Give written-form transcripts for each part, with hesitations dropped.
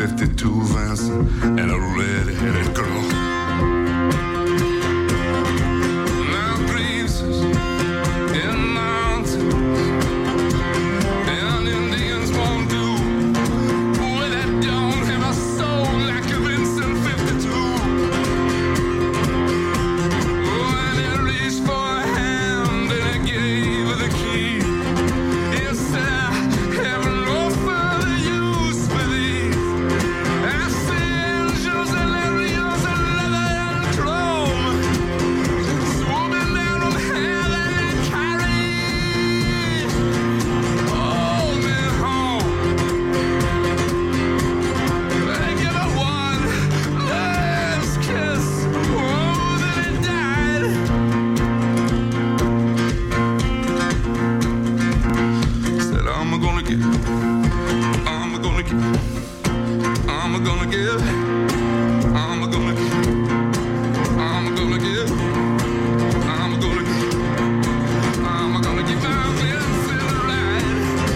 52 Vance and a red-headed girl. Now Greaves is in mountains, and Indians won't do. Boy, that don't have a soul like a Vincent 52. Oh, and he reached for a hand and he gave her the key. He said, I have no further use for these. I see angels and Arios and leather and chrome swooping down from heaven and carry me home. They give her one last kiss. Oh, then he died. Said, I'm gonna give, I'm gonna give, I'm gonna give, I'm gonna give, I'm gonna give, I'm gonna give, I'm gonna give my Vincent a ride.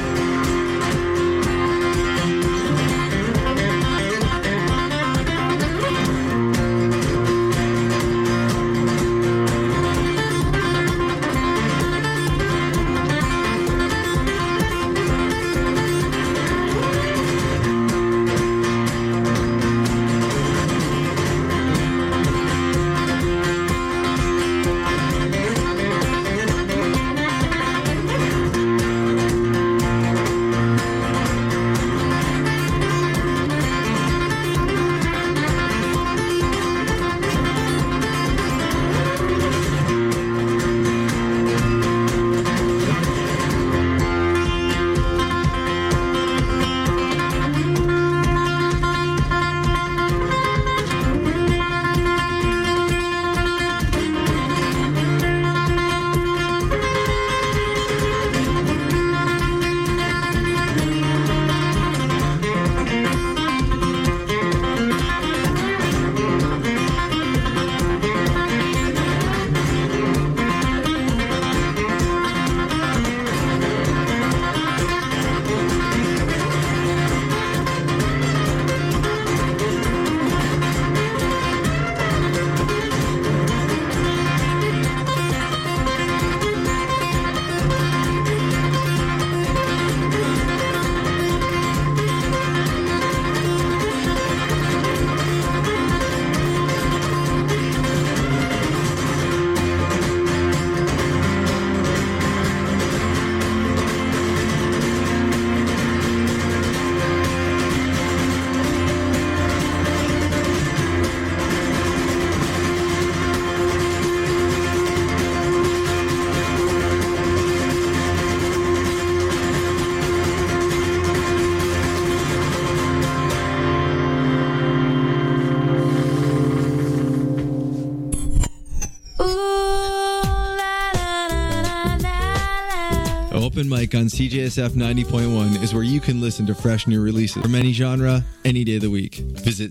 Open Mic on CJSF 90.1 is where you can listen to fresh new releases from any genre, any day of the week. Visit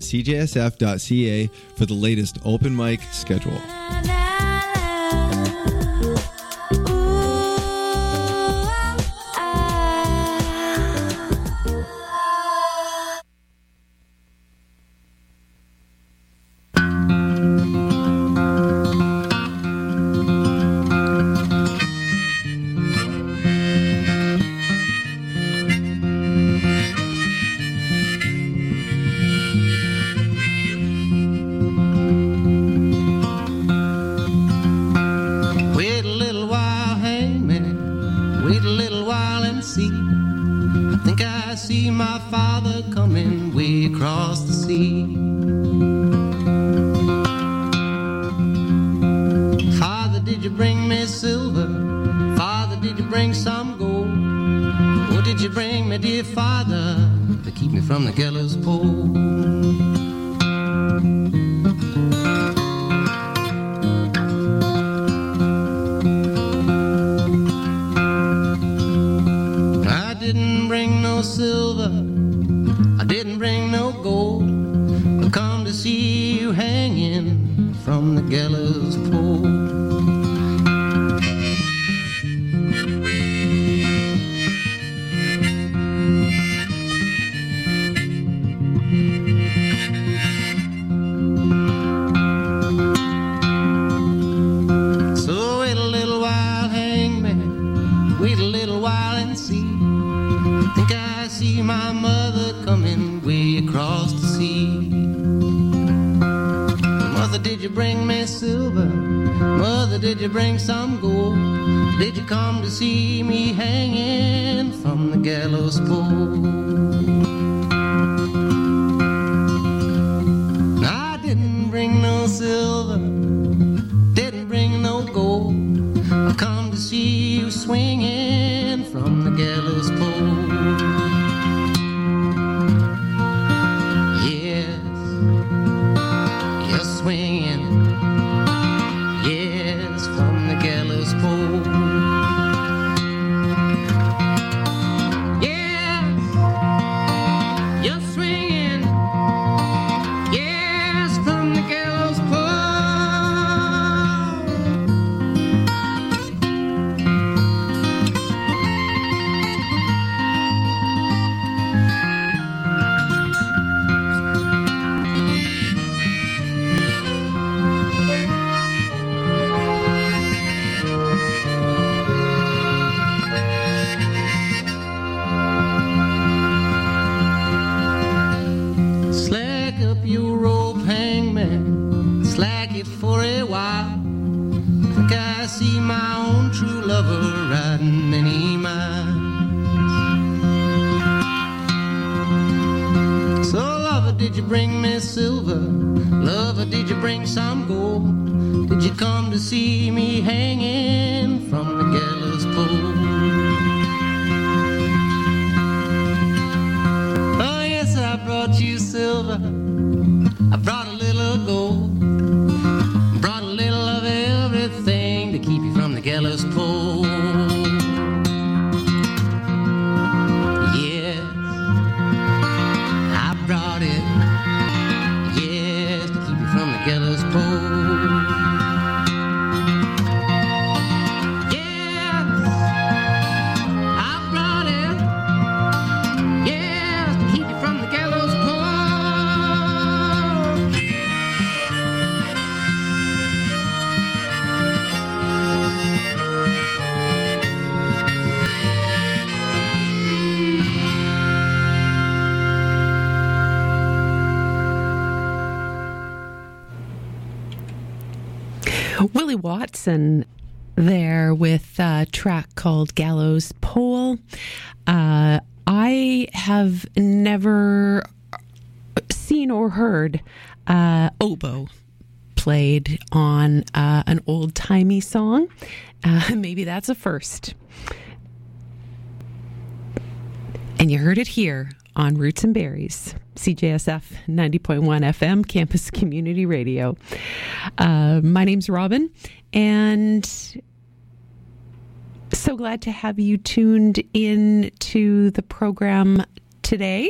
cjsf.ca for the latest Open Mic schedule. From the gallows pole. I didn't bring no silver, I didn't bring no gold. I come to see you hanging from the gallows pole. did you bring some gold? Did you come to see me hanging from the gallows pole? I didn't bring no silver, didn't bring no gold. I come to see you swinging from the gallows pole. Yes, you're swinging, yes, from the gallows pole. Yes, you're swinging, yes, from the gallows pole. Slack up your rope, hangman, slack it for a while. Think I see my own true lover riding many miles. So lover, did you bring me silver? Lover, did you bring some gold? Did you come to see me hanging from the gallows pole? Oh yes, I brought you silver, I brought a little gold, brought a little of everything to keep you from the gallows pole. Yes, I brought it, yes, to keep you from the gallows pole. Yes, I brought it, yes, to keep you from the gallows pole. Willie Watson there with a track called Gallows Pole. I have never seen or heard oboe played on an old-timey song. Maybe that's a first. And you heard it here on Roots and Berries, CJSF 90.1 FM, Campus Community Radio. My name's Robin, and so glad to have you tuned in to the program today.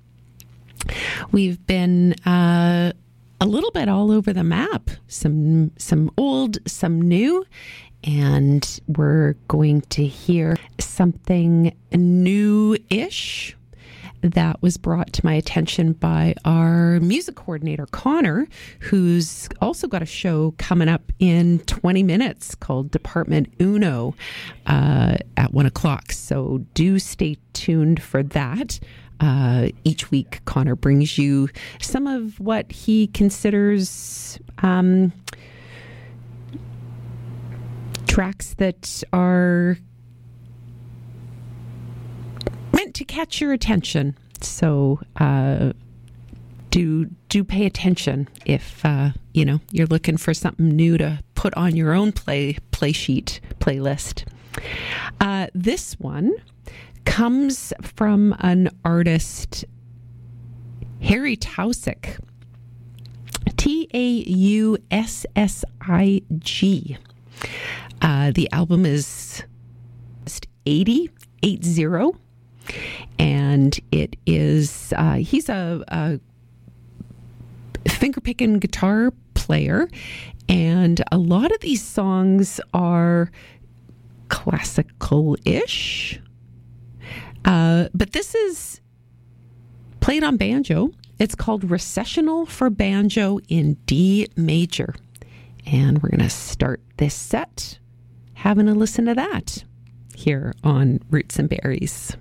We've been a little bit all over the map, some old, some new, and we're going to hear something new-ish that was brought to my attention by our music coordinator, Connor, who's also got a show coming up in 20 minutes called Department Uno at 1 o'clock. So do stay tuned for that. Each week, Connor brings you some of what he considers tracks that are meant to catch your attention. So do pay attention if you're looking for something new to put on your own playlist. This one comes from an artist, Harry Tausig, Taussig. The album is 80, and it is he's a finger-picking guitar player, and a lot of these songs are classical-ish, but this is played on banjo. It's called Recessional for Banjo in D major, and we're going to start this set having a listen to that here on Roots and Berries.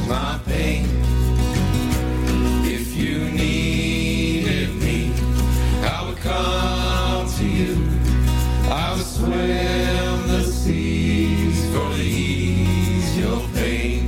my pain. If you needed me, I would come to you. I would swim the seas for to ease your pain.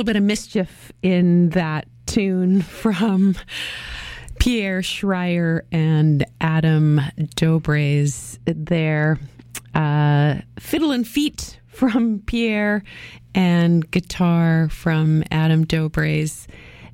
bit of mischief in that tune from Pierre Schreier and Adam Dobrez there. Fiddle and feet from Pierre and guitar from Adam Dobrez.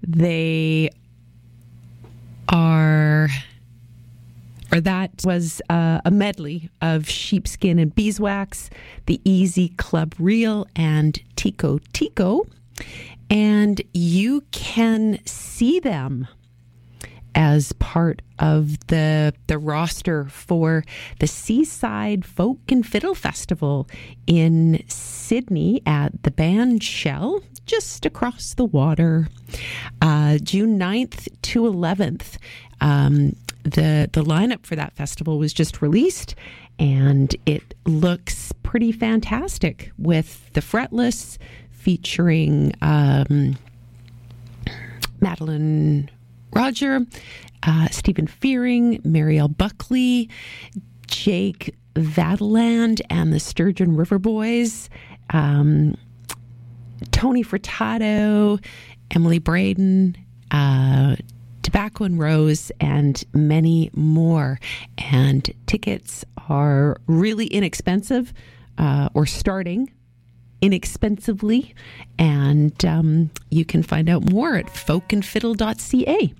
That was a medley of Sheepskin and Beeswax, the Easy Club Reel, and Tico Tico. And you can see them as part of the roster for the Seaside Folk and Fiddle Festival in Sydney at the Band Shell, just across the water, June 9th to 11th. The lineup for that festival was just released, and it looks pretty fantastic with the Fretless featuring Madeline Roger, Stephen Fearing, Marielle Buckley, Jake Vadaland and the Sturgeon River Boys, Tony Furtado, Emily Braden, Tobacco and Rose, and many more. And tickets are really inexpensive, or starting inexpensively. And you can find out more at folkandfiddle.ca.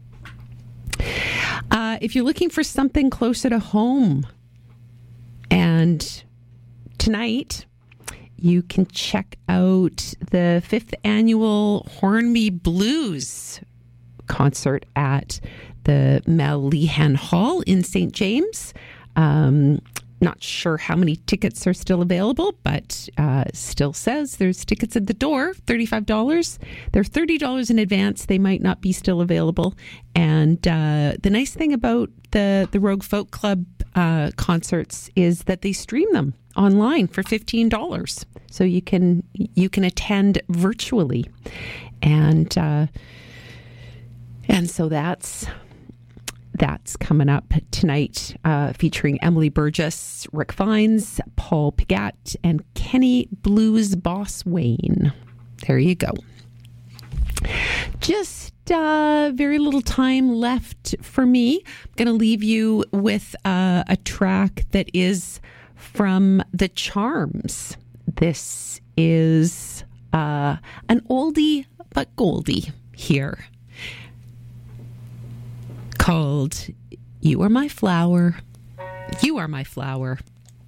If you're looking for something closer to home, and tonight you can check out the 5th annual Hornby Blues concert at the Mel Lehan Hall in St. James. Not sure how many tickets are still available, but still says there's tickets at the door, $35. They're $30 in advance. They might not be still available. And the nice thing about the Rogue Folk Club concerts is that they stream them online for $15. So you can attend virtually. And so that's coming up tonight, featuring Emily Burgess, Rick Vines, Paul Pigat, and Kenny Blues Boss Wayne. There you go. Just very little time left for me. I'm going to leave you with a track that is from The Charms. This is an oldie but goldie here, called You Are My Flower, You Are My Flower.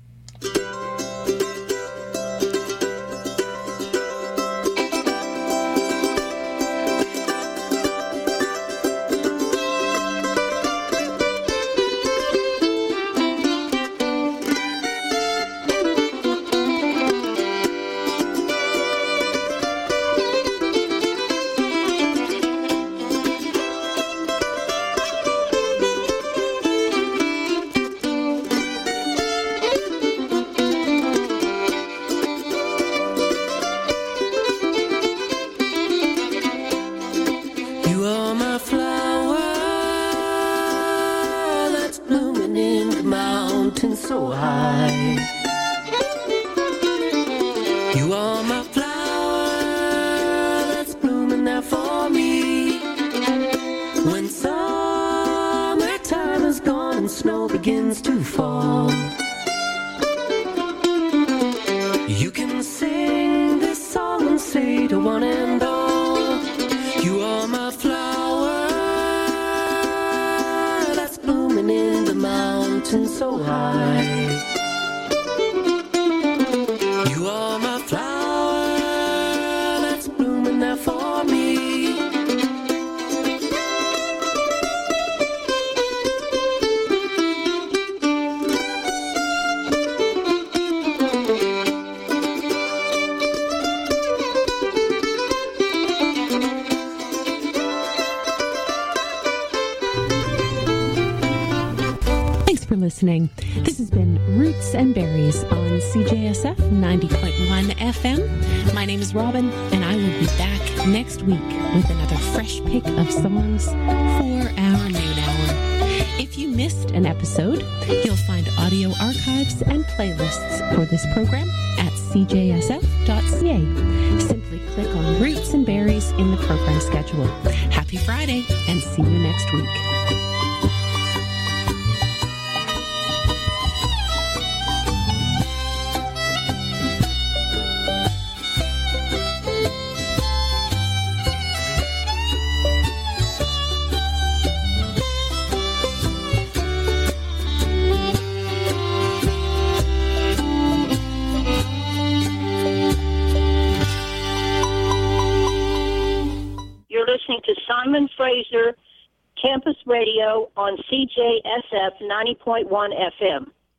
So high, you are my flower that's blooming there for me. When summertime is gone and snow begins to fall, you can sing this song and say to one and all, you are my flower that's blooming in the mountain so high. You are my flower that's blooming there for me. For listening. This has been Roots and Berries on CJSF 90.1 FM. My name is Robin, and I will be back next week with another fresh pick of songs for our noon hour. If you missed an episode, you'll find audio archives and playlists for this program at cjsf.ca. Simply click on Roots and program schedule. Happy Friday, and see you next week. Listening to Simon Fraser Campus Radio on CJSF 90.1 FM.